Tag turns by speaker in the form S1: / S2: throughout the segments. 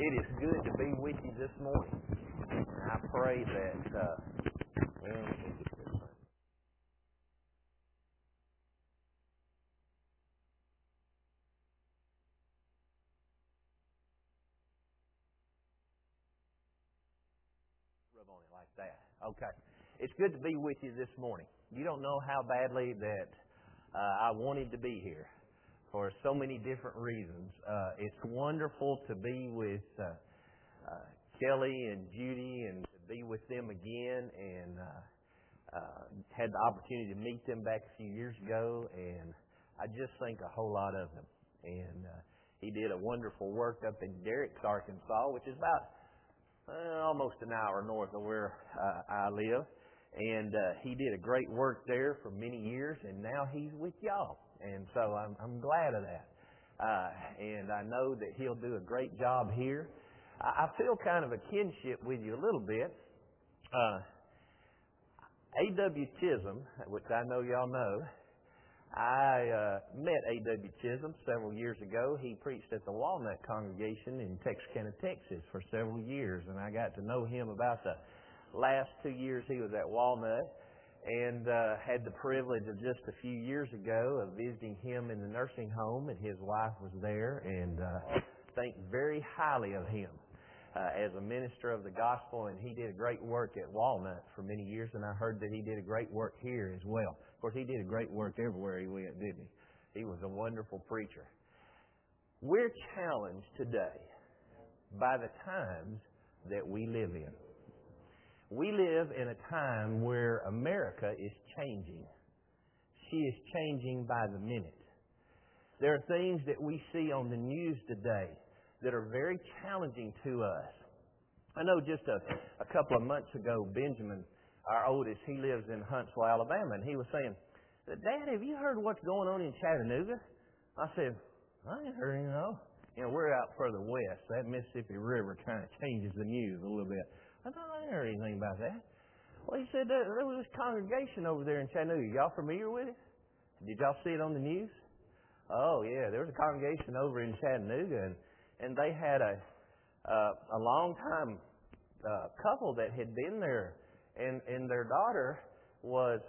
S1: It is good to be with you this morning. I pray that, rub on it like that. Okay. It's good to be with you this morning. You don't know how badly that I wanted to be here for so many different reasons. It's wonderful to be with Kelly and Judy and to be with them again, and had the opportunity to meet them back a few years ago, and I just think a whole lot of them. And he did a wonderful work up in Derricks, Arkansas, which is about almost an hour north of where I live. And he did a great work there for many years, and now he's with y'all. And so I'm glad of that. And I know that he'll do a great job here. I feel kind of a kinship with you a little bit. A.W. Chisholm, which I know y'all know, I met A.W. Chisholm several years ago. He preached at the Walnut congregation in Texarkana, Texas for several years, and I got to know him about the last 2 years he was at Walnut, and had the privilege of just a few years ago of visiting him in the nursing home, and his wife was there, and think very highly of him as a minister of the gospel, and he did a great work at Walnut for many years, and I heard that he did a great work here as well. Of course, he did a great work everywhere he went, didn't he? He was a wonderful preacher. We're challenged today by the times that we live in. We live in a time where America is changing. She is changing by the minute. There are things that we see on the news today that are very challenging to us. I know just a couple of months ago, Benjamin, our oldest, he lives in Huntsville, Alabama, and he was saying, "Dad, have you heard what's going on in Chattanooga?" I said, "I ain't heard anything, no." You know, we're out further west. That Mississippi River kind of changes the news a little bit. I thought, I ain't heard anything about that. Well, he said, there was this congregation over there in Chattanooga. Y'all familiar with it? Did y'all see it on the news? Oh, yeah, there was a congregation over in Chattanooga, and they had a long-time couple that had been there, and their daughter was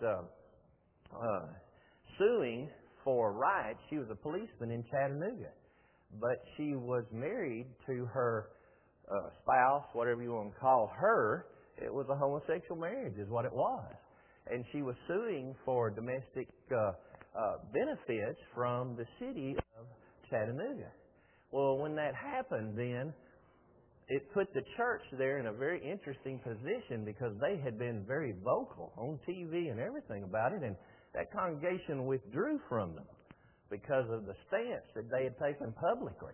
S1: suing for rights. She was a policeman in Chattanooga, but she was married to her spouse, whatever you want to call her. It was a homosexual marriage is what it was. And she was suing for domestic benefits from the city of Chattanooga. Well, when that happened, then it put the church there in a very interesting position because they had been very vocal on TV and everything about it, and that congregation withdrew from them because of the stance that they had taken publicly.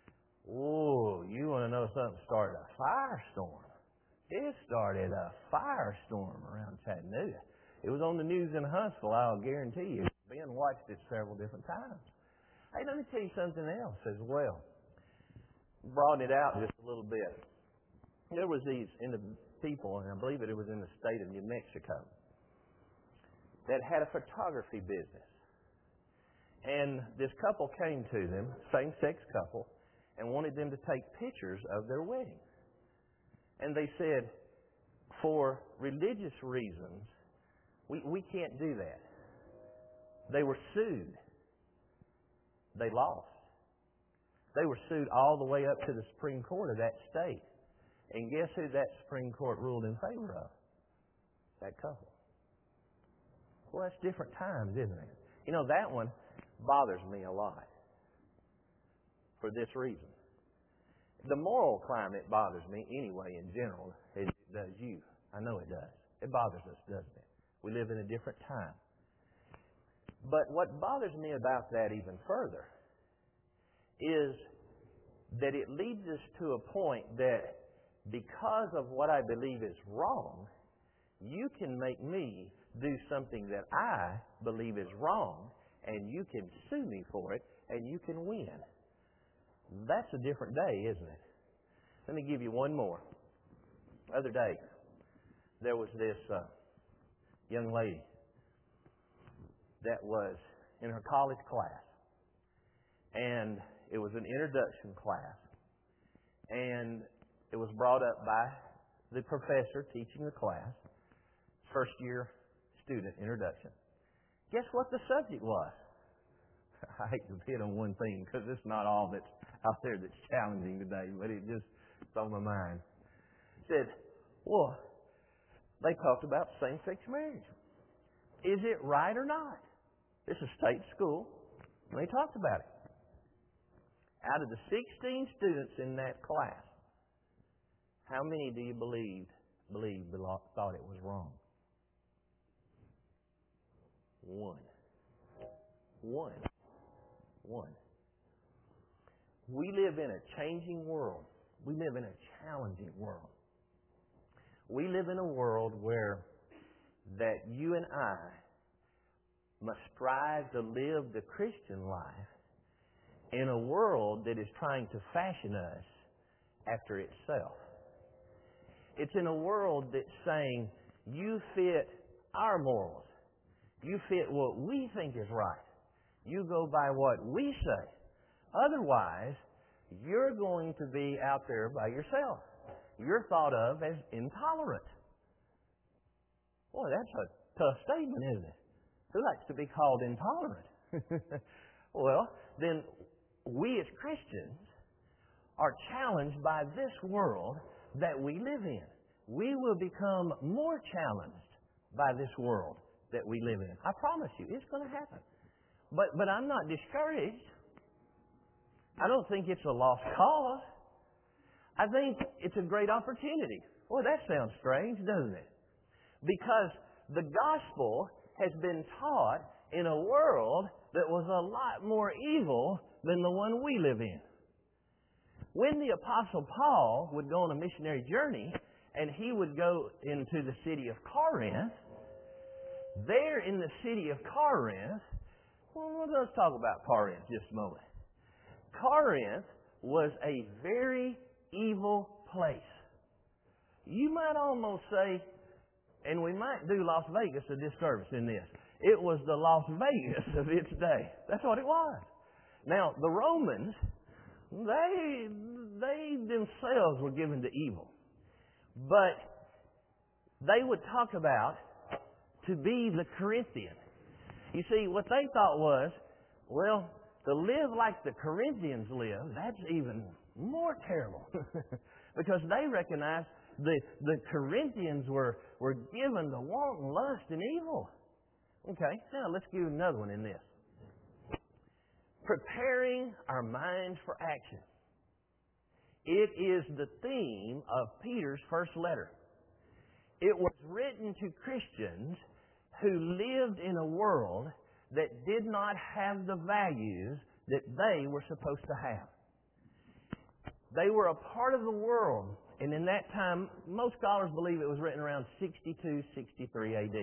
S1: Oh, you want to know something started a firestorm? It started a firestorm around Chattanooga. It was on the news in Huntsville, I'll guarantee you. Ben watched it several different times. Hey, let me tell you something else as well. Broaden it out just a little bit. There was these people, and I believe it was in the state of New Mexico, that had a photography business. And this couple came to them, same-sex couple, and wanted them to take pictures of their wedding. And they said, for religious reasons, we can't do that. They were sued. They lost. They were sued all the way up to the Supreme Court of that state. And guess who that Supreme Court ruled in favor of? That couple. Well, that's different times, isn't it? You know, that one bothers me a lot for this reason. The moral climate bothers me anyway in general. It does you. I know it does. It bothers us, doesn't it? We live in a different time. But what bothers me about that even further is that it leads us to a point that because of what I believe is wrong, you can make me do something that I believe is wrong, and you can sue me for it, and you can win. That's a different day, isn't it? Let me give you one more. The other day, there was this young lady that was in her college class, and it was an introduction class. and it was brought up by the professor teaching the class, first year student introduction. Guess what the subject was? I hate to hit on one thing because it's not all that's out there that's challenging today, but it's on my mind. It said, well, they talked about same-sex marriage. Is it right or not? This is state school, and they talked about it. Out of the 16 students in that class, how many do you believe thought it was wrong? One. We live in a changing world. We live in a challenging world. We live in a world where that you and I must strive to live the Christian life in a world that is trying to fashion us after itself. It's in a world that's saying, you fit our morals. You fit what we think is right. You go by what we say. Otherwise, you're going to be out there by yourself. You're thought of as intolerant. Boy, that's a tough statement, isn't it? Who likes to be called intolerant? Well, then we as Christians are challenged by this world that we live in. We will become more challenged by this world that we live in. I promise you, it's going to happen. But I'm not discouraged. I don't think it's a lost cause. I think it's a great opportunity. Boy, that sounds strange, doesn't it? Because the gospel has been taught in a world that was a lot more evil than the one we live in. When the Apostle Paul would go on a missionary journey and he would go into the city of Corinth, there in the city of Corinth, well, let's talk about Corinth just a moment. Corinth was a very evil place. You might almost say, and we might do Las Vegas a disservice in this, it was the Las Vegas of its day. That's what it was. Now, the Romans, they themselves were given to evil. But they would talk about to be the Corinthian. You see, what they thought was, well, to live like the Corinthians live, that's even more terrible. Because they recognized the Corinthians were given to wanton lust and evil. Okay, now let's give another one in this. Preparing our minds for action. It is the theme of Peter's first letter. It was written to Christians who lived in a world that did not have the values that they were supposed to have. They were a part of the world, and in that time, most scholars believe it was written around 62, 63 AD.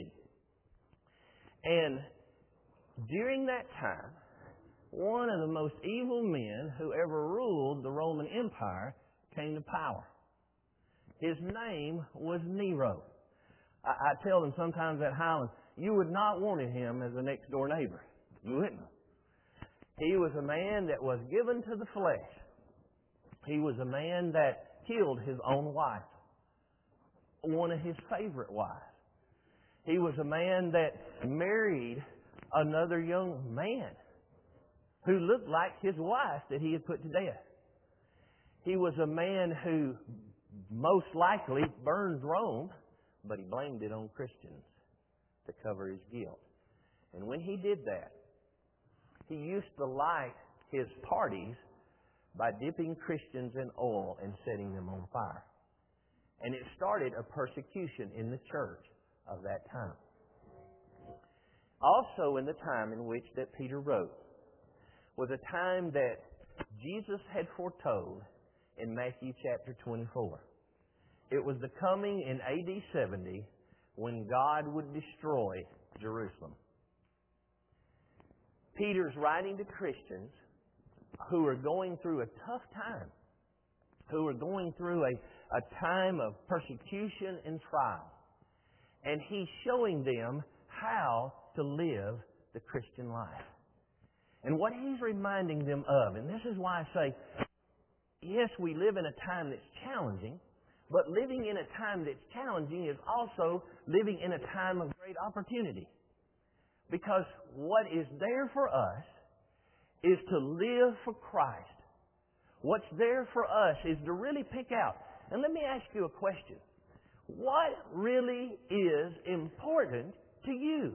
S1: And during that time, one of the most evil men who ever ruled the Roman Empire came to power. His name was Nero. I tell them sometimes at Highlands, you would not want him as a next door neighbor. You wouldn't. He was a man that was given to the flesh. He was a man that killed his own wife, one of his favorite wives. He was a man that married another young man who looked like his wife that he had put to death. He was a man who most likely burned Rome, but he blamed it on Christians to cover his guilt. And when he did that, he used to light his parties by dipping Christians in oil and setting them on fire. And it started a persecution in the church of that time. Also in the time in which that Peter wrote was a time that Jesus had foretold in Matthew chapter 24. It was the coming in AD 70 when God would destroy Jerusalem. Peter's writing to Christians who are going through a tough time, who are going through a time of persecution and trial. And he's showing them how to live the Christian life. And what he's reminding them of, and this is why I say yes, we live in a time that's challenging, but living in a time that's challenging is also living in a time of great opportunity. Because what is there for us is to live for Christ. What's there for us is to really pick out. And let me ask you a question. What really is important to you?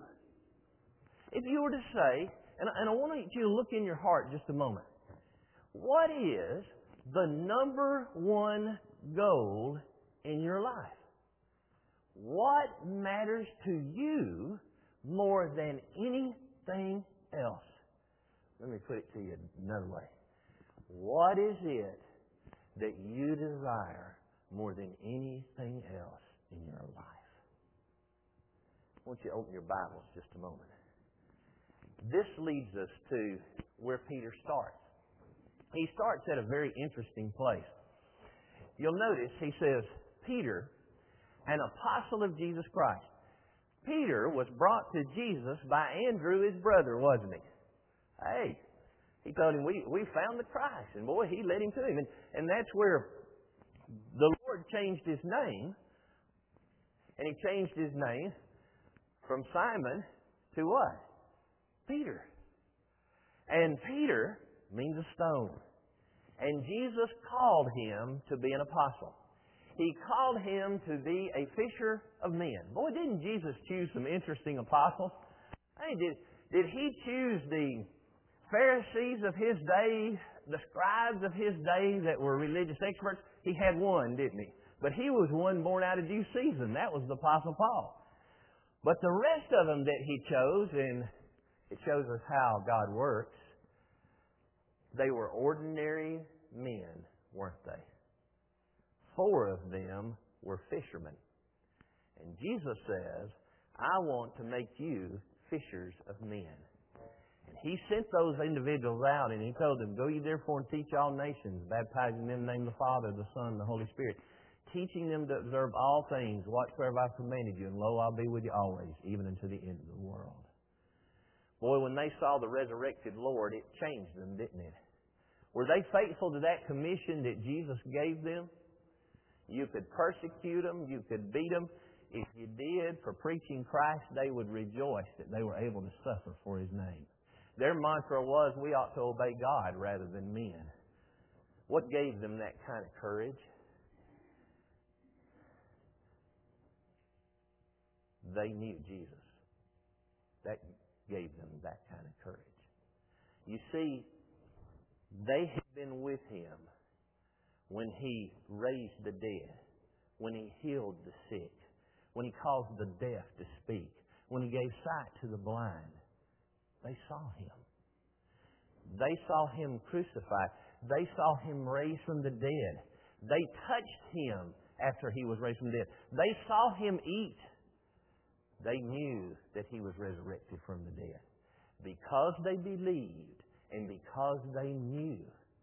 S1: If you were to say, and I want you to look in your heart just a moment. What is the number one goal in your life? What matters to you more than anything else? Let me put it to you another way. What is it that you desire more than anything else in your life? I want you to open your Bibles just a moment. This leads us to where Peter starts. He starts at a very interesting place. You'll notice he says, Peter, an apostle of Jesus Christ. Peter was brought to Jesus by Andrew, his brother, wasn't he? Hey, he told him, we found the Christ. And boy, he led him to him. And that's where the Lord changed his name. And he changed his name from Simon to what? Peter. And Peter means a stone. And Jesus called him to be an apostle. He called him to be a fisher of men. Boy, didn't Jesus choose some interesting apostles? Hey, did he choose the Pharisees of his day, the scribes of his day that were religious experts? He had one, didn't he? But he was one born out of due season. That was the Apostle Paul. But the rest of them that he chose, and it shows us how God works, they were ordinary men, weren't they? 4 of them were fishermen. And Jesus says, I want to make you fishers of men. And He sent those individuals out and He told them, Go ye therefore and teach all nations, baptizing them in the name of the Father, the Son, and the Holy Spirit, teaching them to observe all things whatsoever I've commanded you, and lo, I'll be with you always, even unto the end of the world. Boy, when they saw the resurrected Lord, it changed them, didn't it? Were they faithful to that commission that Jesus gave them? You could persecute them, you could beat them. If you did, for preaching Christ, they would rejoice that they were able to suffer for His name. Their mantra was, we ought to obey God rather than men. What gave them that kind of courage? They knew Jesus. That gave them that kind of courage. You see, they had been with Him when He raised the dead, when He healed the sick, when He caused the deaf to speak, when He gave sight to the blind. They saw Him. They saw Him crucified. They saw Him raised from the dead. They touched Him after He was raised from the dead. They saw Him eat. They knew that He was resurrected from the dead. Because they believed and because they knew,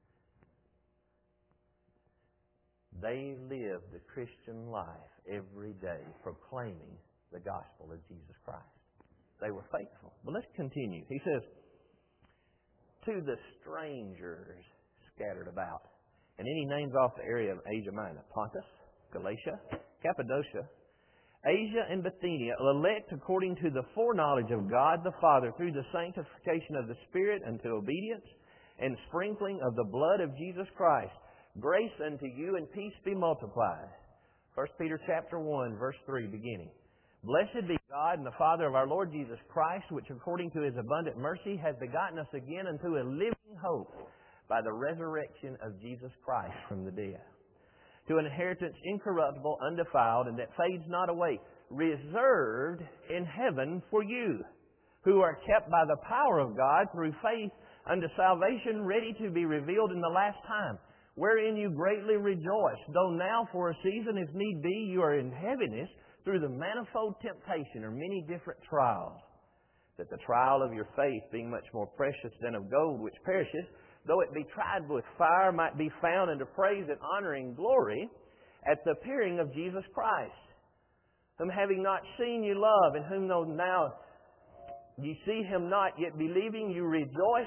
S1: they lived the Christian life every day, proclaiming the gospel of Jesus Christ. They were faithful. But let's continue. He says, to the strangers scattered about. And then he names off the area of Asia Minor: Pontus, Galatia, Cappadocia, Asia and Bithynia, elect according to the foreknowledge of God the Father through the sanctification of the Spirit unto obedience and sprinkling of the blood of Jesus Christ. Grace unto you and peace be multiplied. 1 Peter chapter 1, verse 3, beginning. Blessed be God and the Father of our Lord Jesus Christ, which according to His abundant mercy has begotten us again unto a living hope by the resurrection of Jesus Christ from the dead, to an inheritance incorruptible, undefiled, and that fades not away, reserved in heaven for you, who are kept by the power of God through faith unto salvation, ready to be revealed in the last time, wherein you greatly rejoice, though now for a season, if need be, you are in heaviness through the manifold temptation or many different trials, that the trial of your faith, being much more precious than of gold which perisheth, though it be tried with fire, might be found unto praise and honor and glory at the appearing of Jesus Christ, whom having not seen you love, and whom though now ye see Him not, yet believing you rejoice with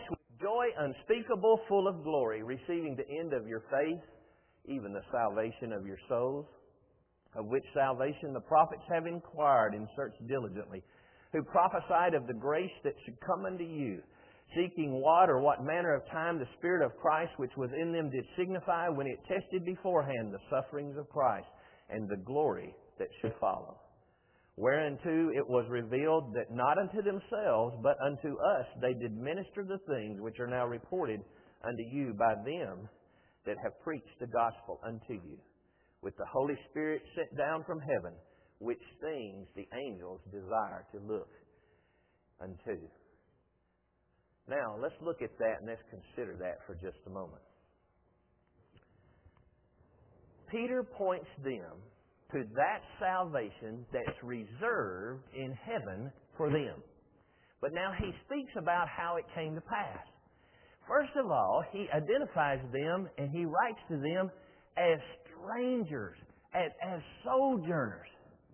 S1: joy unspeakable, full of glory, receiving the end of your faith, even the salvation of your souls, of which salvation the prophets have inquired and searched diligently, who prophesied of the grace that should come unto you, seeking what or what manner of time the Spirit of Christ which was in them did signify when it tested beforehand the sufferings of Christ and the glory that should follow. Whereunto it was revealed that not unto themselves, but unto us they did minister the things which are now reported unto you by them that have preached the gospel unto you, with the Holy Spirit sent down from heaven, which things the angels desire to look unto. Now, let's look at that and let's consider that for just a moment. Peter points them to that salvation that's reserved in heaven for them. But now he speaks about how it came to pass. First of all, he identifies them and he writes to them as strangers, as sojourners.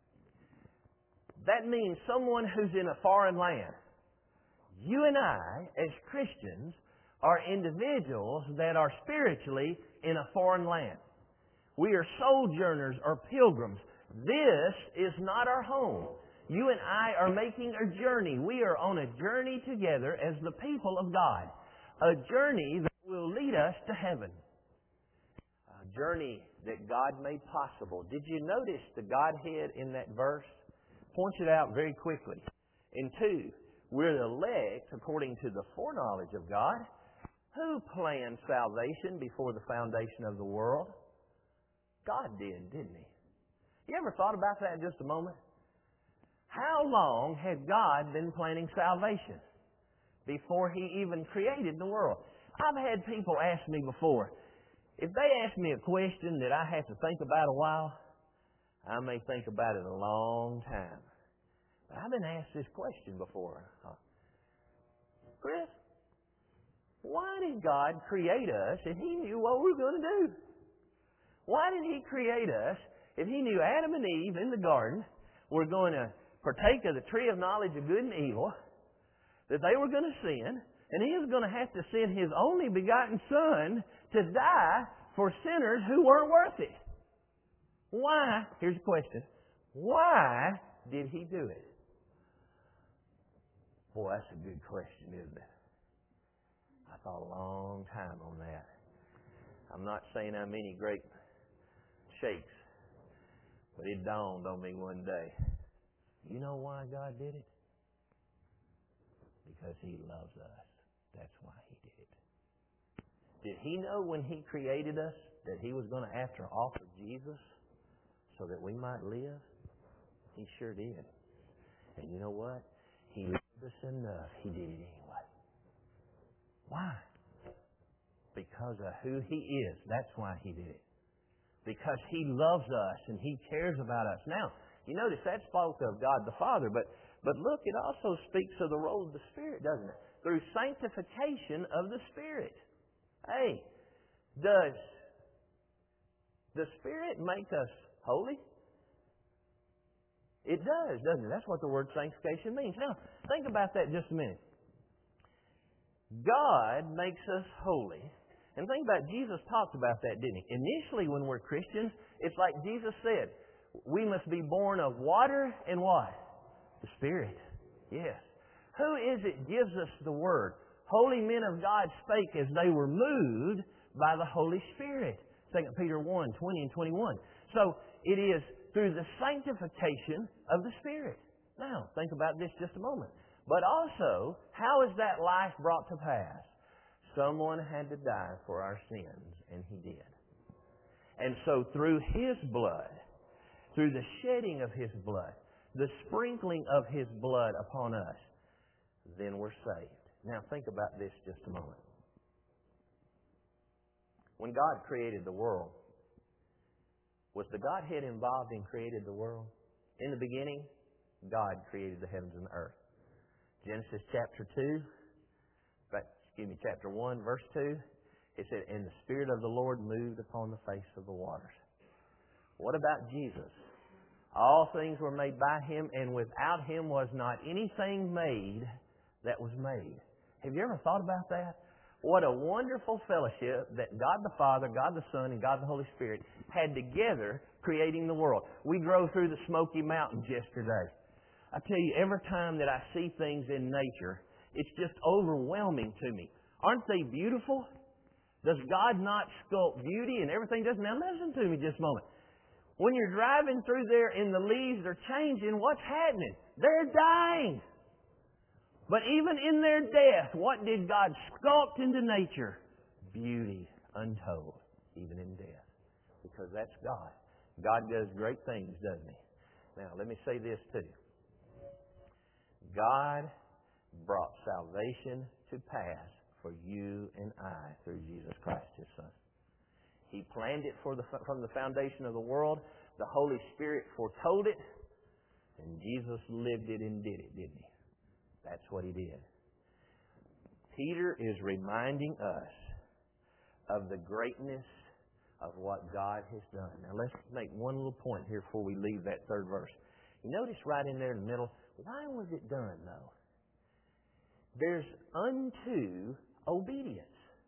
S1: That means someone who's in a foreign land. You and I, as Christians, are individuals that are spiritually in a foreign land. We are sojourners or pilgrims. This is not our home. You and I are making a journey. We are on a journey together as the people of God. A journey that will lead us to heaven. A journey that God made possible. Did you notice the Godhead in that verse? Points it out very quickly. And 2, we're the elect according to the foreknowledge of God. Who planned salvation before the foundation of the world? God did, didn't He? You ever thought about that in just a moment? How long had God been planning salvation before He even created the world? I've had people ask me before, if they ask me a question that I have to think about a while, I may think about it a long time. But I've been asked this question before. Chris, why did God create us if He knew what we were going to do? Why did He create us if He knew Adam and Eve in the garden were going to partake of the tree of knowledge of good and evil, that they were going to sin, and He was going to have to send His only begotten Son to die for sinners who weren't worth it? Why? Here's the question. Why did He do it? Boy, that's a good question, isn't it? I thought a long time on that. I'm not saying I'm any great shakes, but it dawned on me one day. You know why God did it? Because He loves us. That's why He did it. Did He know when He created us that He was going to have to offer Jesus so that we might live? He sure did. And you know what? He loved us enough. He did it anyway. Why? Because of who He is. That's why He did it. Because He loves us and He cares about us. Now, you notice that spoke of God the Father, but look, it also speaks of the role of the Spirit, doesn't it? Through sanctification of the Spirit. Hey, does the Spirit make us holy? It does, doesn't it? That's what the word sanctification means. Now, think about that just a minute. God makes us holy. And think about it, Jesus talked about that, didn't He? Initially, when we're Christians, it's like Jesus said, we must be born of water and what? The Spirit. Yes. Who is it gives us the Word? Holy men of God spake as they were moved by the Holy Spirit. 2 Peter 1, 20 and 21. So, it is through the sanctification of the Spirit. Now, think about this just a moment. But also, how is that life brought to pass? Someone had to die for our sins, and He did. And so through His blood, through the shedding of His blood, the sprinkling of His blood upon us, then we're saved. Now think about this just a moment. When God created the world, was the Godhead involved in creating the world? In the beginning, God created the heavens and the earth. Genesis chapter 2, chapter 1, verse 2, it said, and the Spirit of the Lord moved upon the face of the waters. What about Jesus? All things were made by Him, and without Him was not anything made that was made. Have you ever thought about that? What a wonderful fellowship that God the Father, God the Son, and God the Holy Spirit had together creating the world. We drove through the Smoky Mountains yesterday. I tell you, every time that I see things in nature, it's just overwhelming to me. Aren't they beautiful? Does God not sculpt beauty and everything? Now listen to me just a moment. When you're driving through there and the leaves are changing, what's happening? They're dying. But even in their death, what did God sculpt into nature? Beauty untold, even in death. Because that's God. God does great things, doesn't He? Now, let me say this too. God brought salvation to pass for you and I through Jesus Christ, His Son. He planned it from the foundation of the world. The Holy Spirit foretold it. And Jesus lived it and did it, didn't He? That's what He did. Peter is reminding us of the greatness of what God has done. Now let's make one little point here before we leave that third verse. You notice right in there in the middle, why was it done though? There's unto obedience.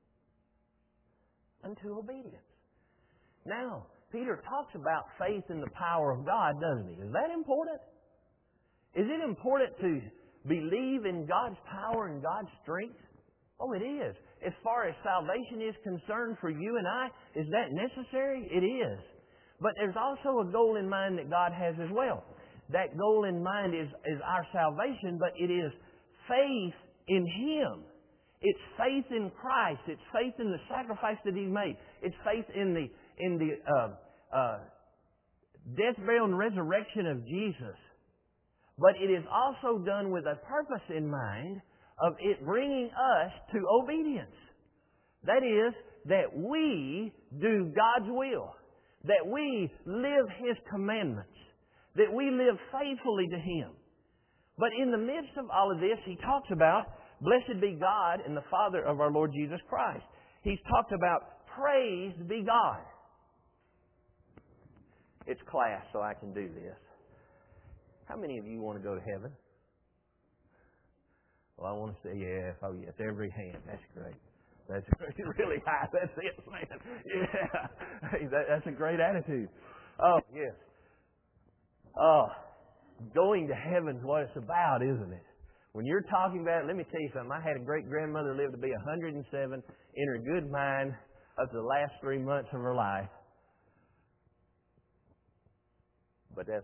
S1: Unto obedience. Now, Peter talks about faith in the power of God, doesn't he? Is that important? Is it important to believe in God's power and God's strength? Oh, it is. As far as salvation is concerned for you and I, is that necessary? It is. But there's also a goal in mind that God has as well. That goal in mind is our salvation, but it is faith in Him. It's faith in Christ. It's faith in the sacrifice that He made. It's faith in the death, burial, and resurrection of Jesus. But it is also done with a purpose in mind of it bringing us to obedience. That is, that we do God's will. That we live His commandments. That we live faithfully to Him. But in the midst of all of this, He talks about, blessed be God and the Father of our Lord Jesus Christ. He's talked about, praised be God. It's class, so I can do this. How many of you want to go to heaven? Well, I want to say yes. Oh, yes. Every hand. That's great. That's really high. That's it, man. Yeah. Hey, that's a great attitude. Oh, yes. Oh, going to heaven's what it's about, isn't it? When you're talking about it, let me tell you something. I had a great-grandmother live to be 107 in her good mind up to the last 3 months of her life. But that's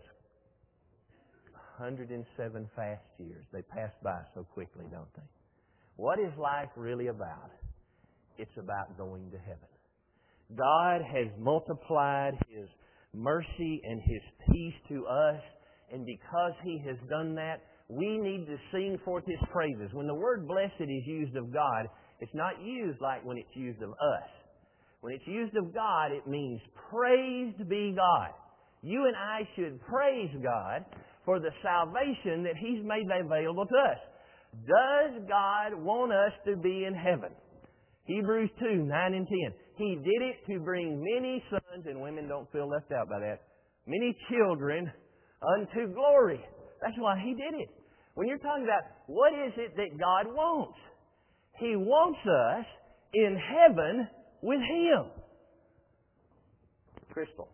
S1: 107 fast years. They pass by so quickly, don't they? What is life really about? It's about going to heaven. God has multiplied His mercy and His peace to us, and because He has done that, we need to sing forth His praises. When the word blessed is used of God, it's not used like when it's used of us. When it's used of God, it means praised be God. You and I should praise God for the salvation that He's made available to us. Does God want us to be in heaven? Hebrews 2, 9 and 10. He did it to bring many sons, and women don't feel left out by that, many children unto glory. That's why He did it. When you're talking about what is it that God wants? He wants us in heaven with Him. Crystal.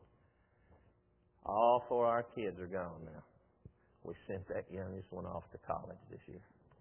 S1: All 4 of our kids are gone now. We sent that youngest one off to college this year.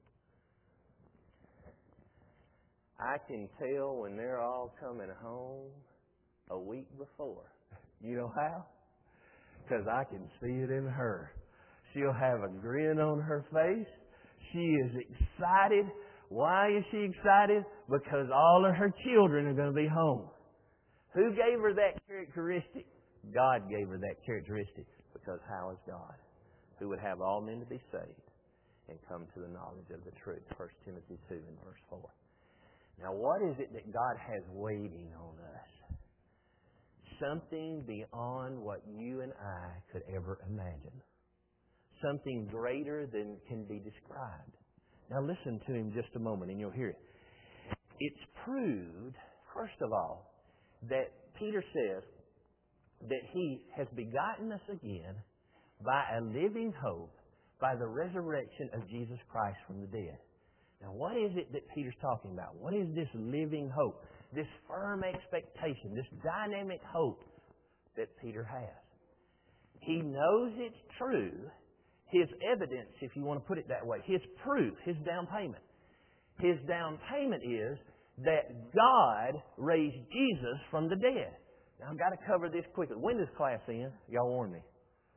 S1: I can tell when they're all coming home a week before. You know how? Because I can see it in her. She'll have a grin on her face. She is excited. Why is she excited? Because all of her children are going to be home. Who gave her that characteristic? God gave her that characteristic. Because how is God? Who would have all men to be saved and come to the knowledge of the truth. 1 Timothy 2 and verse 4. Now what is it that God has waiting on us? Something beyond what you and I could ever imagine. Something greater than can be described. Now listen to him just a moment and you'll hear it. It's proved, first of all, that Peter says that He has begotten us again by a living hope, by the resurrection of Jesus Christ from the dead. Now, what is it that Peter's talking about? What is this living hope? This firm expectation, this dynamic hope that Peter has? He knows it's true. His evidence, if you want to put it that way, his proof, his down payment. His down payment is that God raised Jesus from the dead. Now, I've got to cover this quickly. When does class end? Y'all warn me.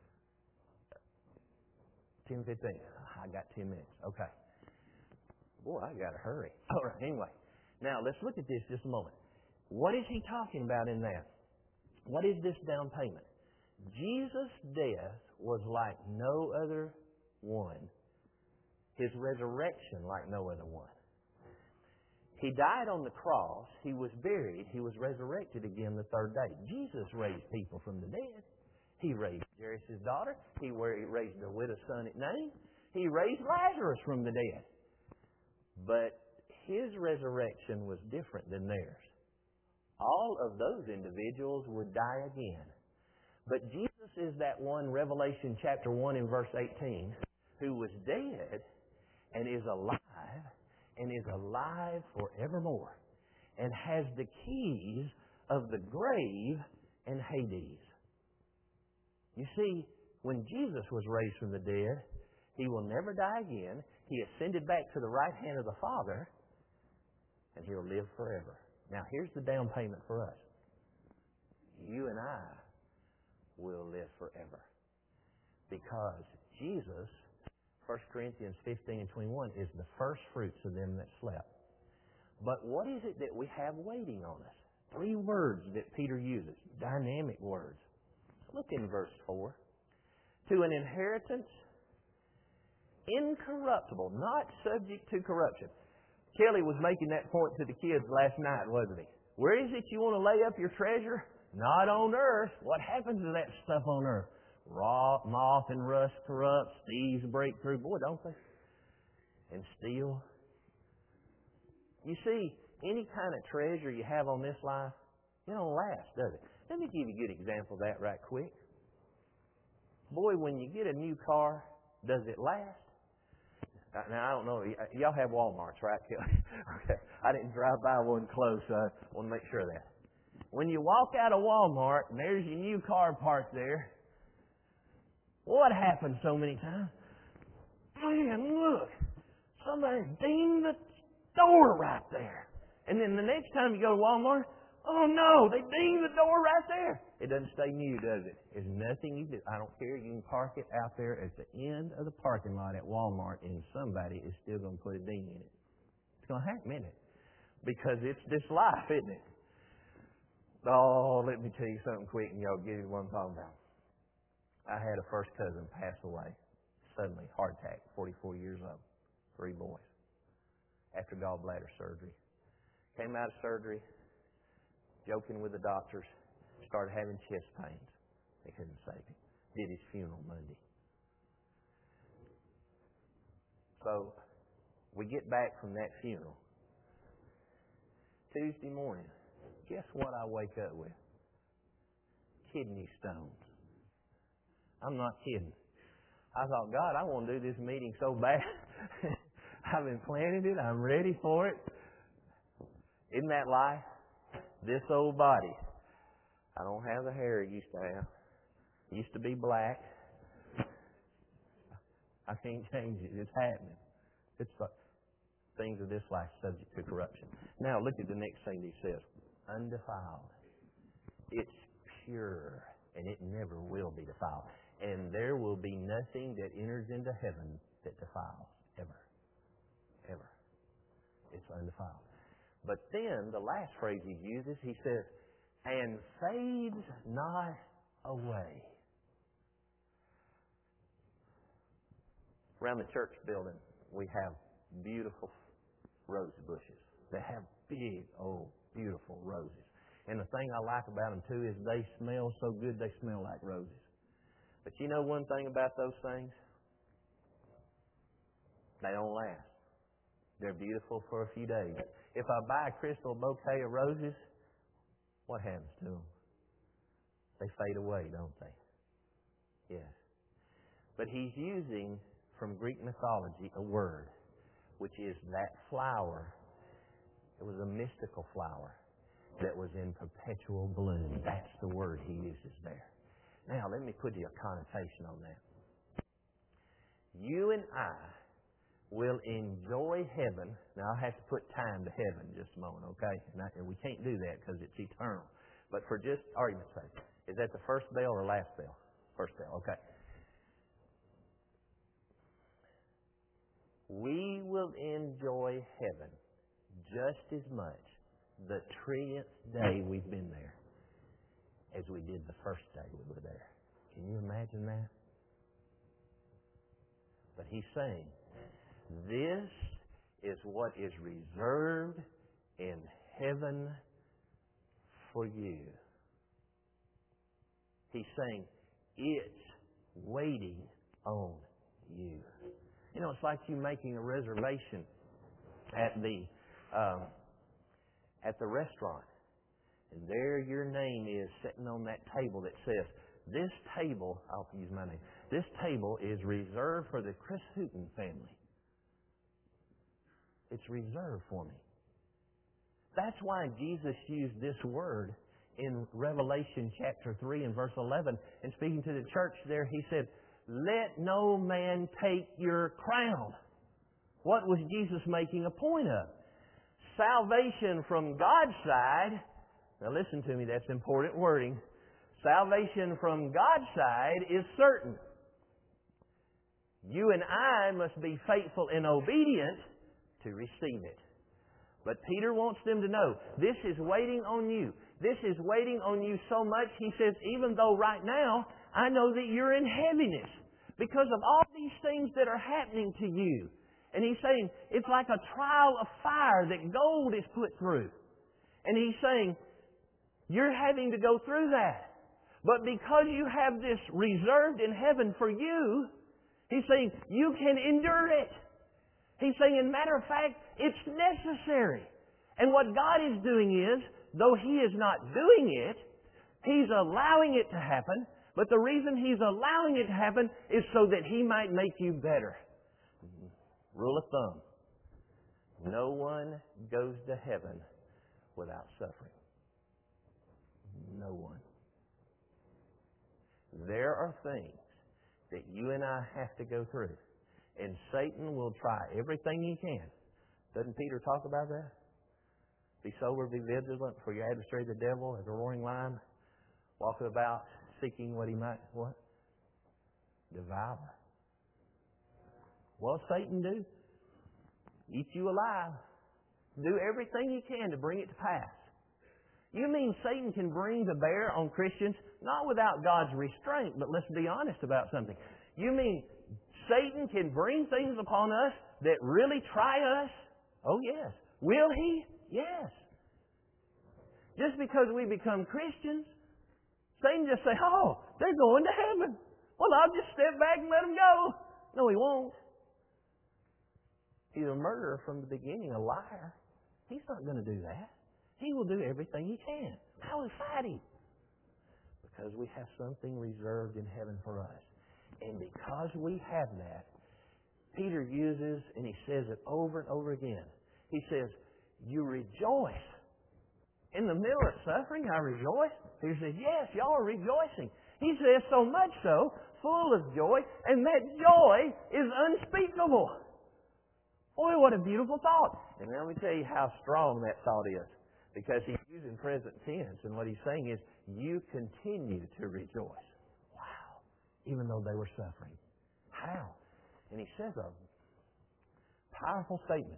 S1: 10:15. I got 10 minutes. Okay. Boy, I got to hurry. All right, anyway. Now, let's look at this just a moment. What is he talking about in that? What is this down payment? Jesus' death was like no other one. His resurrection like no other one. He died on the cross. He was buried. He was resurrected again the third day. Jesus raised people from the dead. He raised Jairus' daughter. He raised the widow's son at Nain. He raised Lazarus from the dead. But His resurrection was different than theirs. All of those individuals would die again. But Jesus is that one, Revelation chapter 1 and verse 18, who was dead and is alive forevermore, and has the keys of the grave and Hades. You see, when Jesus was raised from the dead, He will never die again. He ascended back to the right hand of the Father, and He'll live forever. Now, here's the down payment for us. You and I will live forever. Because Jesus, 1 Corinthians 15 and 21, is the first fruits of them that slept. But what is it that we have waiting on us? 3 words that Peter uses, dynamic words. Look in verse 4. To an inheritance incorruptible, not subject to corruption. Kelly was making that point to the kids last night, wasn't he? Where is it you want to lay up your treasure? Not on earth. What happens to that stuff on earth? Moth and rust corrupt, thieves break through. Boy, don't they? And steal. You see, any kind of treasure you have on this life, it don't last, does it? Let me give you a good example of that right quick. Boy, when you get a new car, does it last? Now, I don't know. Y'all have Walmarts, right, Kelly? Okay. I didn't drive by one close, so I want to make sure of that. When you walk out of Walmart and there's your new car parked there, what happens so many times? Man, look, somebody dinged the door right there. And then the next time you go to Walmart, oh no, they dinged the door right there. It doesn't stay new, does it? There's nothing you do. I don't care. You can park it out there at the end of the parking lot at Walmart and somebody is still going to put a ding in it. It's going to happen, isn't it? Because it's this life, isn't it? Oh, let me tell you something quick and y'all get it what I'm talking about. I had a first cousin pass away suddenly, heart attack, 44 years old, 3 boys, after gallbladder surgery. Came out of surgery, joking with the doctors, started having chest pains. They couldn't save him. Did his funeral Monday. So we get back from that funeral. Tuesday morning, guess what I wake up with? Kidney stones. I'm not kidding. I thought, God, I want to do this meeting so bad. I've been planning it. I'm ready for it. Isn't that life? This old body. I don't have the hair it used to have. It used to be black. I can't change it. It's happening. It's things of this life subject to corruption. Now look at the next thing he says. Undefiled. It's pure, and it never will be defiled. And there will be nothing that enters into heaven that defiles, ever. Ever. It's undefiled. But then, the last phrase he uses, he says, and fades not away. Around the church building, we have beautiful rose bushes. They have big, beautiful roses. And the thing I like about them, too, is they smell so good, they smell like roses. But you know one thing about those things? They don't last. They're beautiful for a few days. If I buy a crystal bouquet of roses, what happens to them? They fade away, don't they? Yes. But he's using, from Greek mythology, a word. which is that flower. It was a mystical flower that was in perpetual bloom. That's the word he uses there. Now, let me put you a connotation on that. You and I will enjoy heaven. Now, I have to put time to heaven in just a moment, okay? And we can't do that because it's eternal. But for just argument's sake, is that the first bell or last bell? First bell, okay. We will enjoy heaven just as much the 30th day we've been there as we did the first day we were there. Can you imagine that? But he's saying, this is what is reserved in heaven for you. He's saying, it's waiting on you. You know, it's like you making a reservation at the restaurant. And there your name is sitting on that table that says, this table, I'll use my name, this table is reserved for the Chris Hooten family. It's reserved for me. That's why Jesus used this word in Revelation chapter 3 and verse 11. And speaking to the church there, he said, let no man take your crown. What was Jesus making a point of? Salvation from God's side. Now listen to me, that's important wording. Salvation from God's side is certain. You and I must be faithful and obedient to receive it. But Peter wants them to know, this is waiting on you. This is waiting on you so much, he says, even though right now I know that you're in heaviness because of all these things that are happening to you. And he's saying, it's like a trial of fire that gold is put through. And he's saying, you're having to go through that. But because you have this reserved in heaven for you, he's saying, you can endure it. He's saying, as a matter of fact, it's necessary. And what God is doing is, though He is not doing it, He's allowing it to happen. But the reason He's allowing it to happen is so that He might make you better. Rule of thumb. No one goes to heaven without suffering. No one. There are things that you and I have to go through. And Satan will try everything he can. Doesn't Peter talk about that? Be sober, be vigilant, for your adversary the devil as a roaring lion, walking about seeking what he might, what? Devour. What does Satan do? Eat you alive. Do everything he can to bring it to pass. You mean Satan can bring to bear on Christians, not without God's restraint, but let's be honest about something. You mean Satan can bring things upon us that really try us? Oh, yes. Will he? Yes. Just because we become Christians, Satan just say, oh, they're going to heaven. Well, I'll just step back and let them go. No, he won't. He's a murderer from the beginning, a liar. He's not going to do that. He will do everything he can. How is fighting? Because we have something reserved in heaven for us. And because we have that, Peter uses, and he says it over and over again. He says, you rejoice. In the middle of suffering, I rejoice. Peter says, yes, y'all are rejoicing. He says, so much so, full of joy, and that joy is unspeakable. Boy, what a beautiful thought. And let me tell you how strong that thought is. Because he's using present tense, and what he's saying is, you continue to rejoice. Wow. Even though they were suffering. How? And he says a powerful statement.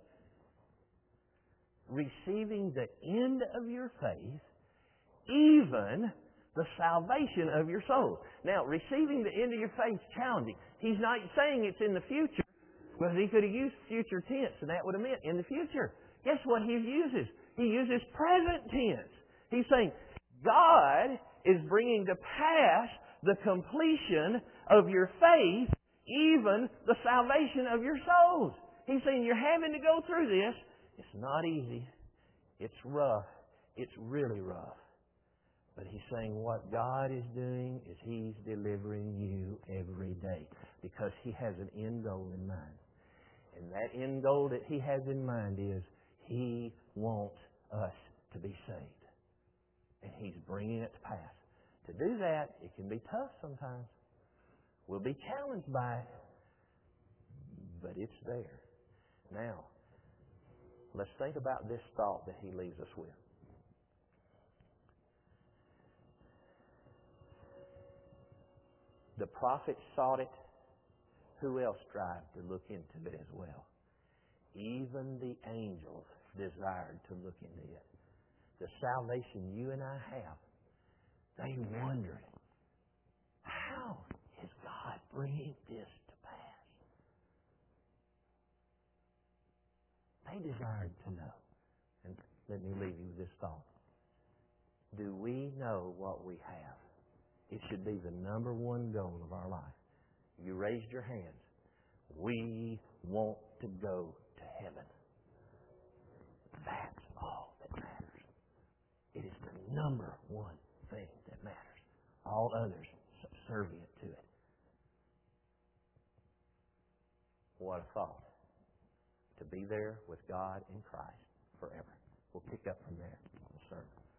S1: Receiving the end of your faith, even the salvation of your soul. Now, receiving the end of your faith is challenging. He's not saying it's in the future, because he could have used future tense, and that would have meant in the future. Guess what he uses? He uses present tense. He's saying, God is bringing to pass the completion of your faith, even the salvation of your souls. He's saying, you're having to go through this. It's not easy. It's rough. It's really rough. But he's saying what God is doing is He's delivering you every day because He has an end goal in mind. And that end goal that He has in mind is He wants us to be saved. And He's bringing it to pass. To do that, it can be tough sometimes. We'll be challenged by it. But it's there. Now, let's think about this thought that He leaves us with. The prophets sought it. Who else tried to look into it as well? Even the angels desired to look into it. The salvation you and I have, they wondered, how is God bringing this to pass? They desired to know. And let me leave you with this thought. Do we know what we have? It should be the number one goal of our life. You raised your hands. We want to go to heaven. That's all that matters. It is the number one thing that matters. All others subservient to it. What a thought. To be there with God in Christ forever. We'll pick up from there. We'll serve.